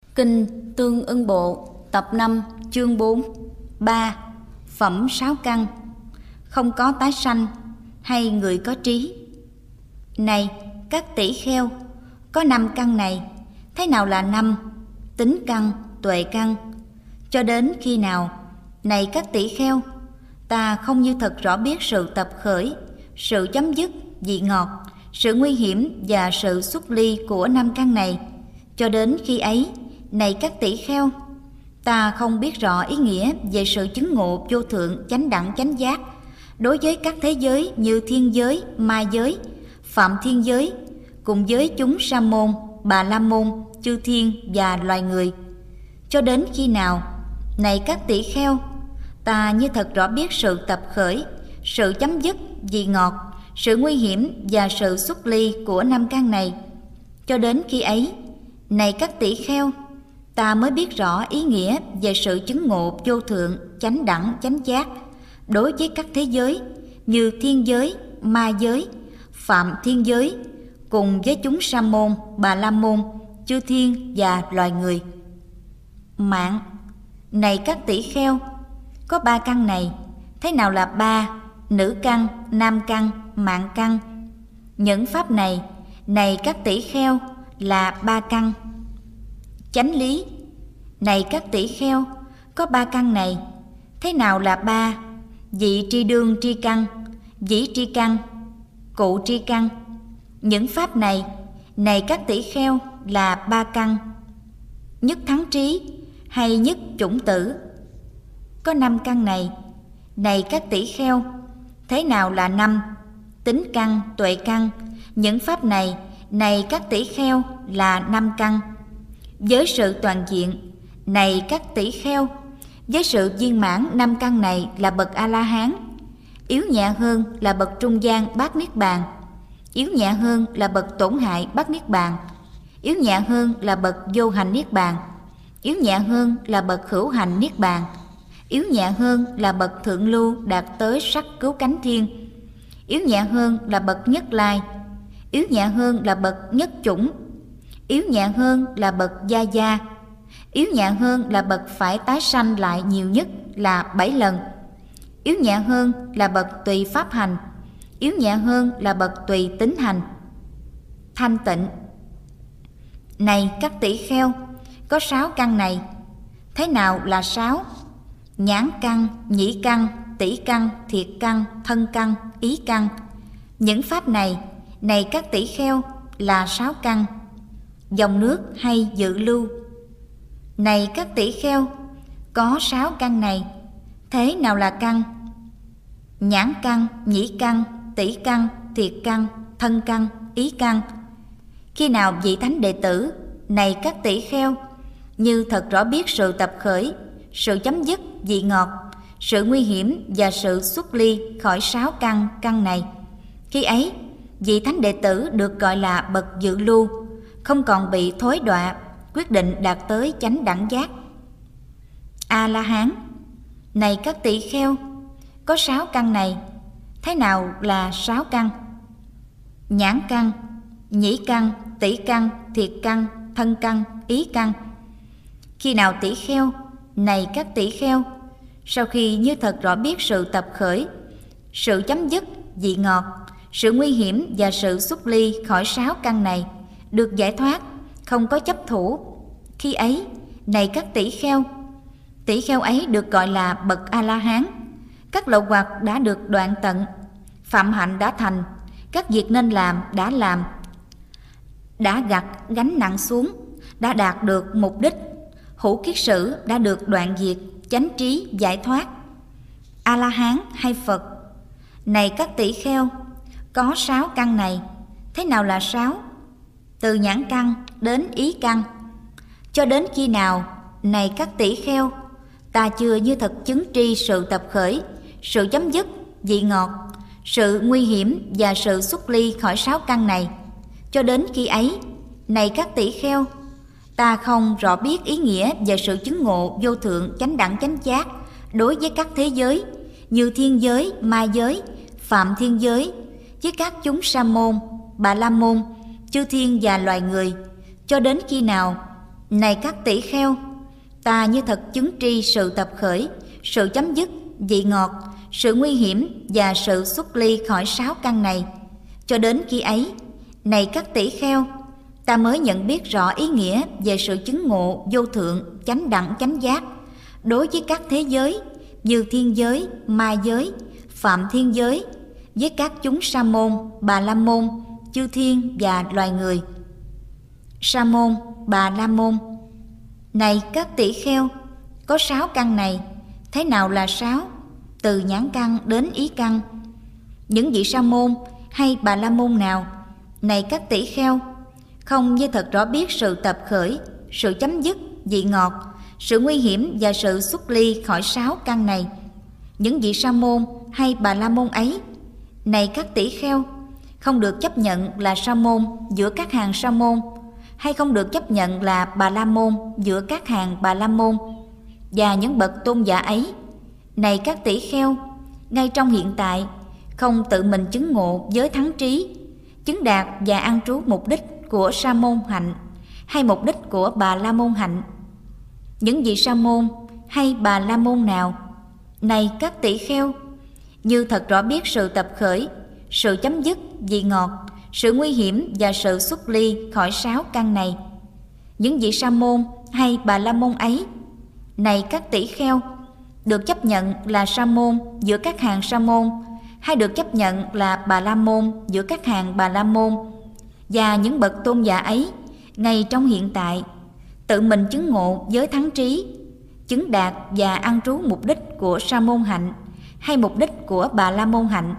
Kinh Tương Ưng Bộ tập 5 chương 4. 3. Phẩm 6 căn. Không có tái sanh hay người có trí. Này các tỷ kheo, có 5 căn này, thế nào là 5? Tính căn, tuệ căn. Cho đến khi nào? Này các tỷ kheo, ta không như thật rõ biết sự tập khởi, sự chấm dứt, vị ngọt, sự nguy hiểm và sự xuất ly của 5 căn này. Cho đến khi ấy, này các tỷ kheo, ta không biết rõ ý nghĩa về sự chứng ngộ vô thượng chánh đẳng chánh giác đối với các thế giới như thiên giới, ma giới, phạm thiên giới, cùng với chúng sa môn, bà la môn, chư thiên và loài người. Cho đến khi nào? Này các tỷ kheo, ta như thật rõ biết sự tập khởi, sự chấm dứt, vị ngọt, sự nguy hiểm và sự xuất ly của 5 căn này. Cho đến khi ấy, này các tỷ kheo, ta mới biết rõ ý nghĩa về sự chứng ngộ vô thượng chánh đẳng chánh giác đối với các thế giới như thiên giới, ma giới, phạm thiên giới, cùng với chúng sa môn, bà la môn, chư thiên và loài người. Mạng. Này các tỷ kheo, có 3 căn này, thế nào là 3? Nữ căn, nam căn, mạng căn. Những pháp này, này các tỷ kheo, là 3 căn. Chánh lý. Này các tỷ kheo, có 3 căn này, thế nào là 3? Vị tri đương tri căn, dĩ tri căn, cụ tri căn. Những pháp này, này các tỷ kheo, là 3 căn. Nhất thắng trí hay nhất chủng tử. Có 5 căn này, này các tỷ kheo, thế nào là 5? Tính căn, tuệ căn. Những pháp này, này các tỷ kheo, là 5 căn. Với sự toàn diện, này các tỷ kheo, với sự viên mãn 5 căn này là bậc A-la-hán. Yếu nhẹ hơn là bậc trung gian bát niết bàn. Yếu nhẹ hơn là bậc tổn hại bát niết bàn. Yếu nhẹ hơn là bậc vô hành niết bàn. Yếu nhẹ hơn là bậc hữu hành niết bàn. Yếu nhẹ hơn là bậc thượng lưu đạt tới sắc cứu cánh thiên. Yếu nhẹ hơn là bậc nhất lai. Yếu nhẹ hơn là bậc nhất chủng. Yếu nhẹ hơn là bậc gia gia. Yếu nhẹ hơn là bậc phải tái sanh lại nhiều nhất là 7 lần. Yếu nhẹ hơn là bậc tùy pháp hành. Yếu nhẹ hơn là bậc tùy tính hành. Thanh tịnh. Này các tỷ kheo, có 6 căn này, thế nào là 6? Nhãn căn, nhĩ căn, tỷ căn, thiệt căn, thân căn, ý căn. Những pháp này, này các tỷ kheo, là 6 căn. Dòng nước hay dự lưu. Này các tỷ kheo, có 6 căn này, thế nào là căn? Nhãn căn, nhĩ căn, tỷ căn, thiệt căn, thân căn, ý căn. Khi nào vị thánh đệ tử, này các tỷ kheo, như thật rõ biết sự tập khởi, sự chấm dứt, vị ngọt, sự nguy hiểm và sự xuất ly khỏi 6 căn này, khi ấy vị thánh đệ tử được gọi là bậc dự lưu, không còn bị thối đọa, quyết định đạt tới chánh đẳng giác. A-la-hán. Này các tỷ kheo, có 6 căn này, thế nào là 6 căn? Nhãn căn, nhĩ căn, tỷ căn, thiệt căn, thân căn, ý căn. Khi nào tỷ kheo, này các tỷ kheo, sau khi như thật rõ biết sự tập khởi, sự chấm dứt, vị ngọt, sự nguy hiểm và sự xuất ly khỏi 6 căn này, được giải thoát, không có chấp thủ, khi ấy, này các tỷ kheo ấy được gọi là bậc A-la-hán. Các lậu hoặc đã được đoạn tận, phạm hạnh đã thành, các việc nên làm đã làm, đã gặt gánh nặng xuống, đã đạt được mục đích, hữu kiết sử đã được đoạn diệt, chánh trí giải thoát. A-la-hán hay Phật. Này các tỷ kheo, có 6 căn này, thế nào là 6? Từ nhãn căn đến ý căn. Cho đến khi nào, này các tỷ kheo, ta chưa như thật chứng tri sự tập khởi, sự chấm dứt, vị ngọt, sự nguy hiểm và sự xuất ly khỏi 6 căn này. Cho đến khi ấy, này các tỷ kheo, ta không rõ biết ý nghĩa về sự chứng ngộ vô thượng chánh đẳng chánh giác đối với các thế giới như thiên giới, ma giới, phạm thiên giới, với các chúng sa môn, bà la môn, chư thiên và loài người. Cho đến khi nào, Này các tỷ kheo, ta như thật chứng tri sự tập khởi, sự chấm dứt, vị ngọt, sự nguy hiểm và sự xuất ly khỏi 6 căn này. Cho đến khi ấy, này các tỷ kheo, ta mới nhận biết rõ ý nghĩa về sự chứng ngộ vô thượng, chánh đẳng, chánh giác đối với các thế giới như thiên giới, ma giới, phạm thiên giới, với các chúng sa môn, bà la môn, chư thiên và loài người. Sa môn, bà la môn: Này các tỷ kheo, có 6 căn này. Thế nào là 6? Từ nhãn căn đến ý căn. Những vị sa môn hay bà la môn nào, này các tỷ kheo, không như thật rõ biết sự tập khởi, sự chấm dứt, vị ngọt, sự nguy hiểm và sự xuất ly khỏi 6 căn này. Những vị sa môn hay bà la môn ấy, này các tỷ kheo, không được chấp nhận là sa môn giữa các hàng sa môn, hay không được chấp nhận là bà la môn giữa các hàng bà la môn. Và những bậc tôn giả ấy, này các tỷ kheo, ngay trong hiện tại không tự mình chứng ngộ với thắng trí, chứng đạt và an trú mục đích của sa môn hạnh hay mục đích của bà la môn hạnh. Những vị sa môn hay bà la môn nào, này các tỷ kheo, như thật rõ biết sự tập khởi, sự chấm dứt, vị ngọt, sự nguy hiểm và sự xuất ly khỏi 6 căn này. Những vị sa môn hay bà la môn ấy, này các tỷ kheo, được chấp nhận là sa môn giữa các hàng sa môn, hay được chấp nhận là bà la môn giữa các hàng bà la môn. Và những bậc tôn giả ấy, ngay trong hiện tại, tự mình chứng ngộ với thắng trí, chứng đạt và an trú mục đích của sa môn hạnh hay mục đích của bà la môn hạnh.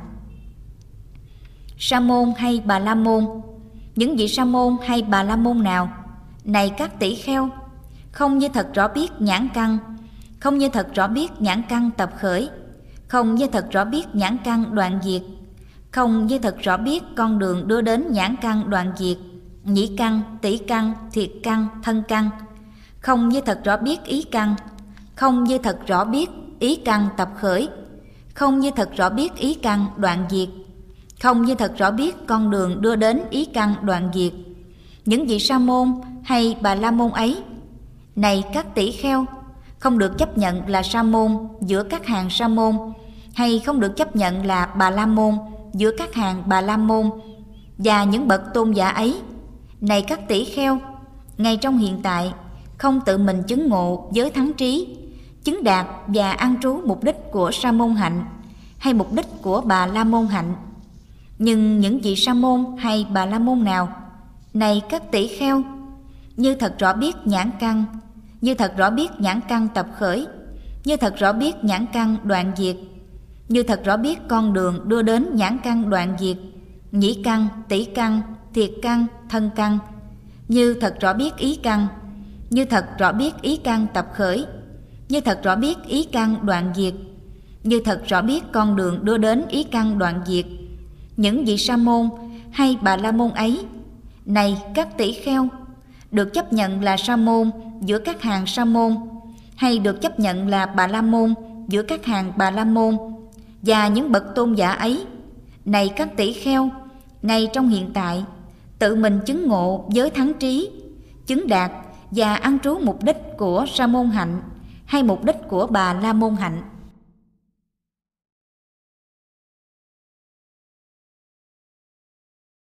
Sa môn hay bà la môn: Những vị sa môn hay bà la môn nào, này các tỷ kheo, không như thật rõ biết nhãn căn, không như thật rõ biết nhãn căn tập khởi, không như thật rõ biết nhãn căn đoạn diệt, không như thật rõ biết con đường đưa đến nhãn căn đoạn diệt, nhĩ căn, tỷ căn, thiệt căn, thân căn, không như thật rõ biết ý căn, không như thật rõ biết ý căn tập khởi, không như thật rõ biết ý căn đoạn diệt, không như thật rõ biết con đường đưa đến ý căn đoạn diệt. Những vị sa môn hay bà la môn ấy, này các tỷ kheo, không được chấp nhận là sa môn giữa các hàng sa môn, hay không được chấp nhận là bà la môn giữa các hàng bà la môn. Và những bậc tôn giả ấy, này các tỷ kheo, ngay trong hiện tại không tự mình chứng ngộ với thắng trí, chứng đạt và an trú mục đích của sa môn hạnh hay mục đích của bà la môn hạnh. Nhưng những vị sa môn hay bà la môn nào, này các tỷ kheo, như thật rõ biết nhãn căn, như thật rõ biết nhãn căn tập khởi, như thật rõ biết nhãn căn đoạn diệt, như thật rõ biết con đường đưa đến nhãn căn đoạn diệt, nhĩ căn, tỷ căn, thiệt căn, thân căn, như thật rõ biết ý căn, như thật rõ biết ý căn tập khởi, như thật rõ biết ý căn đoạn diệt, như thật rõ biết con đường đưa đến ý căn đoạn diệt. Những vị sa môn hay bà la môn ấy, này các tỷ kheo, được chấp nhận là sa môn giữa các hàng sa môn, hay được chấp nhận là bà la môn giữa các hàng bà la môn. Và những bậc tôn giả ấy, này các tỷ kheo, ngay trong hiện tại tự mình chứng ngộ với thắng trí, chứng đạt và an trú mục đích của sa môn hạnh hay mục đích của bà la môn hạnh.